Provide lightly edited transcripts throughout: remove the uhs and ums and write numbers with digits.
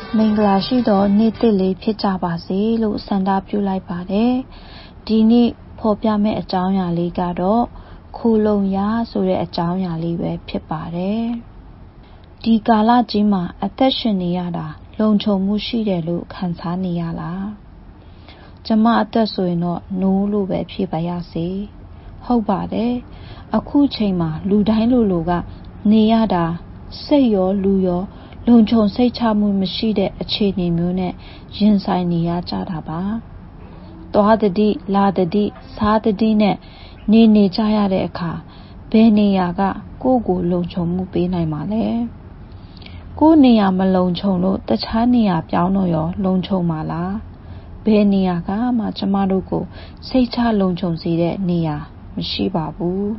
မင်္ဂလာရှိသောနေ့သစ်လေးဖြစ်ကြပါစေလို့ဆန္ဒပြုလိုက်ပါတယ်ဒီနေ့ဖော်ပြမယ့်အကြောင်းအရာလေးကတော့ခိုလုံရာဆိုတဲ့အကြောင်းအရာလေးပဲဖြစ်ပါတယ်ဒီကာလကြီးမှာအသက်ရှင်နေရတာလုံခြုံမှုရှိတယ်လို့ခံစားနေရလားကျမအသက်ဆိုရင်တော့နိုးလို့ပဲဖြေပါရစေဟုတ်ပါတယ်အခုချိန်မှာလူတိုင်းလိုကနေရတာစိတ်ရောလူရောလုံခြုံစိတ်ချမှုမရှိတဲ့အခြေအနေမျိုးနဲ့ရင်ဆိုင်နေရကြတာပါသွားတတိလာတတိစားတတိနဲ့နေကြရတဲ့အခါဘယ်နေရာကကိုယ့်ကိုလုံခြုံမှုပေးနိုင်မှာလဲကိုယ့်နေရာမလုံခြုံလို့တခြားနေရာပြောင်းတော့ရောလုံခြုံမှာလားဘယ်နေရာကမှကျမတို့ကိုစိတ်ချလုံခြုံစေတဲ့နေရာမရှိပါဘူး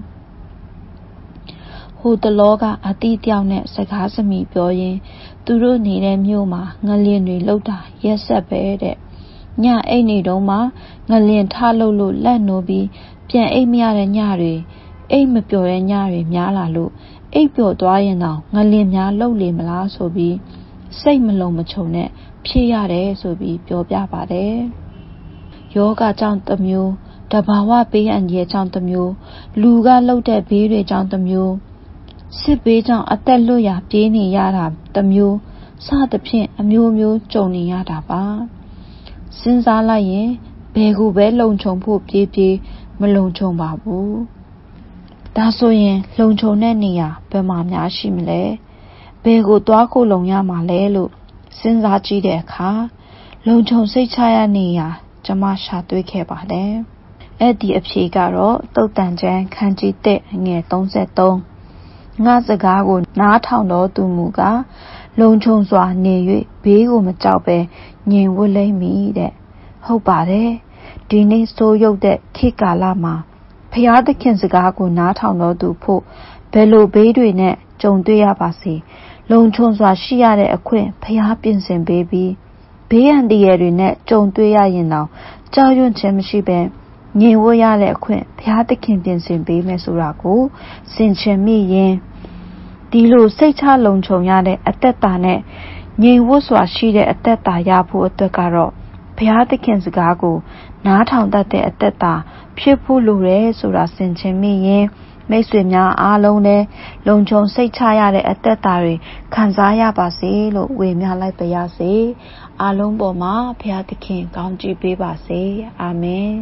ဟိုတလောကအတီးတယောက်နဲ့စကားစမြည်ပြောရင်းသူတို့နေတဲ့မြို့မှာငလျင်တွေလှုပ်တာရက်ဆက်ပဲတဲ့ညအိတ်နေတုန်းမှာငလျင်ထလှုပ်လို့လက်နိုးပြီးပြန်အိတ်မရတဲ့ညတွေအိတ်မပျော်တဲ့ညတွေများလာလို့အိတ်ပျော်သွားရင်တော့ငလျင်များလှုပ်လေမလားဆိုပြီးစိတ်မလုံမခြုံနဲ့ဖြစ်ရတယ်ဆိုပြီးပြောပြပါတယ်ယောဂကြောင့်တစ်မျိုးတဘာဝဘေးအန္တရာယ်ကြောင့်တစ်မျိုးလူကလှုပ်တဲ့ဘေးတွေကြောင့်တစ်မျိုးစစ်ဘေးကြောင့်အသက်လွတ်ရာပြေးနေရတာတစ်မျိုးစသဖြင့်အမျိုးမျိုးကြုံနေရတာပါစဉ်းစားလိုက်ရင်ဘယ်ကိုပဲလုံခြုံဖို့ပြေးမလုံခြုံပါဘူးဒါဆိုရင်လုံခြုံတဲ့နေရာဘယ်မှာများရှိမလဲဘယ်ကိုသွားခိုလုံရမှာလဲလို့စဉ်းစားကြည့်တဲ့အခါလုံခြုံစိတ်ချရနေရာကျမရှာတွေ့ခဲ့ပါတယ်အဲ့ဒီအဖြေကတော့သုတ်တန်ကျမ်းခန်းကြီး1ငယ်33ငါစကားကိုနားထောင်တော်သူမူကားလုံခြုံစွာနေ၍ဘေးကိုမကြောက်ပဲငြိမ်ဝှက်လိမ့်မည်တဲ့ဟုတ်ပါတယ်ဒီနေ့ဆိုးရုပ်တဲ့ခေတ်ကာလမှာဖျားသခင်စကားကိုနားထောင်တော်သူဖို့ဘယ်လိုဘေးတွေနဲ့ကြုံတွေ့ရပါစေလုံခြုံစွာရှိရတဲ့အခွင့်ဖျားပြင်ဆင်ပေးပြီးဘေးအန္တရာယ်တွေနဲ့ကြုံတွေ့ရရင်တော့ကြောက်ရွံ့ခြင်းမရှိပဲငြိမ်ဝှက်ရတဲ့အခွင့်ဘုရားသခင်ပြင်ဆင်ပေးမယ်ဆိုတာကိုစင်ချင်မိရင်ဒီလိုစိတ်ချလုံခြုံရတဲ့အသက်တာနဲ့ငြိမ်ဝှက်စွာရှိတဲ့အသက်တာရဖို့အတွက်ကတော့ဘုရားသခင်စကားကိုနားထောင်တတ်တဲ့အသက်တာဖြစ်ဖို့လိုတယ်ဆိုတာစင်ချင်မိရင်မိတ်ဆွေများအားလုံးလည်းလုံခြုံစိတ်ချရတဲ့အသက်တာတွေခံစားရပါစေလို့ဝေမျှလိုက်ပါရစေအားလုံးပေါ်မှာဘုရားသခင်ကောင်းချီးပေးပါစေအာမင်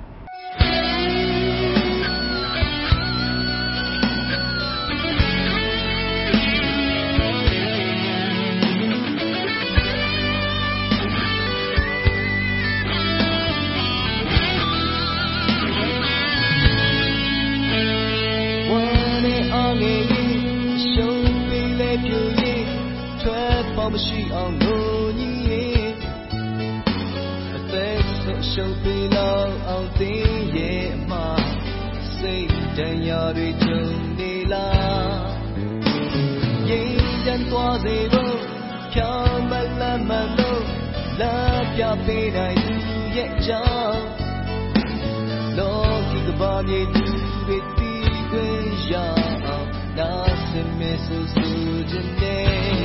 မရှိအောင်လို့ညီရဲ့အသက်ဆက်ရှုပ်ပြီးလောက်အောင်သိရဲ့မှာစိတ်တန်ရာတွေကြုံနေလားရင်တန်သွားစေဖို့ဖြောင်းမလမ်းမလို့လာပြပေးနိုင်သူရဲ့ကြောင့်လောကီကဘာမြေသူတွေတီးခွင့်ရအောင်နာစမဲဆူဆူခြင်းနဲ့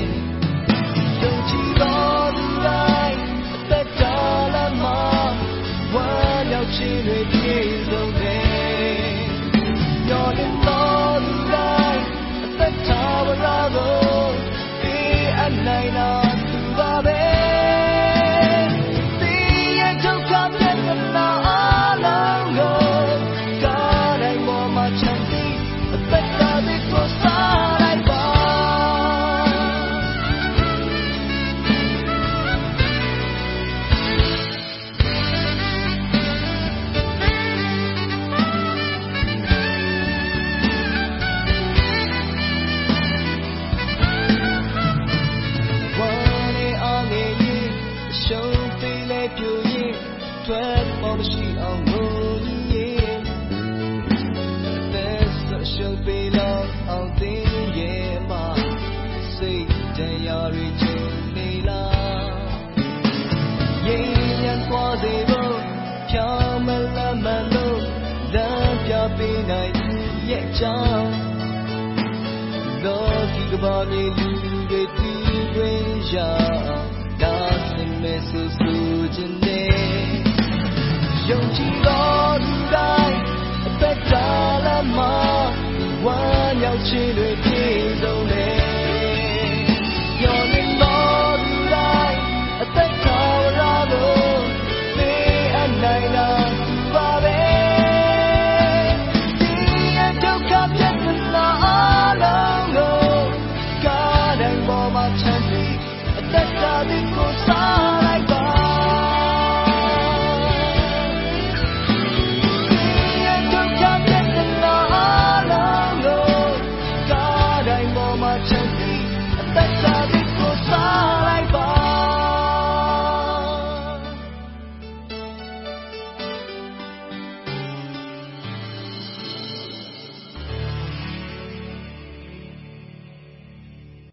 She will be the way. You're in love, life, the tower of gold. Be a night on the bed. The angel comes in the night alone. God, I want my chance. The God is for side. Lord, you go on, you do it, you မယ်ဆိုခြင်းနဲ့ယုံကြည်တော်လူတိုင်းအသက်တာလမ်းမှာဝမ်းမြောက်ခြင်းတွေပြည့်စုံတယ်မျှော်လင့်တော်လူတိုင်းအသက်တာဝရလို့ပေးအပ်နိုင်တာပါပဲဒီရဲ့ဒုက္ခပြတ်လာအလုံးလို့ကားတိုင်းပေါ်မှာချမ်းမြေအသက်တာဒီကိုစားလိုက်ပါThat's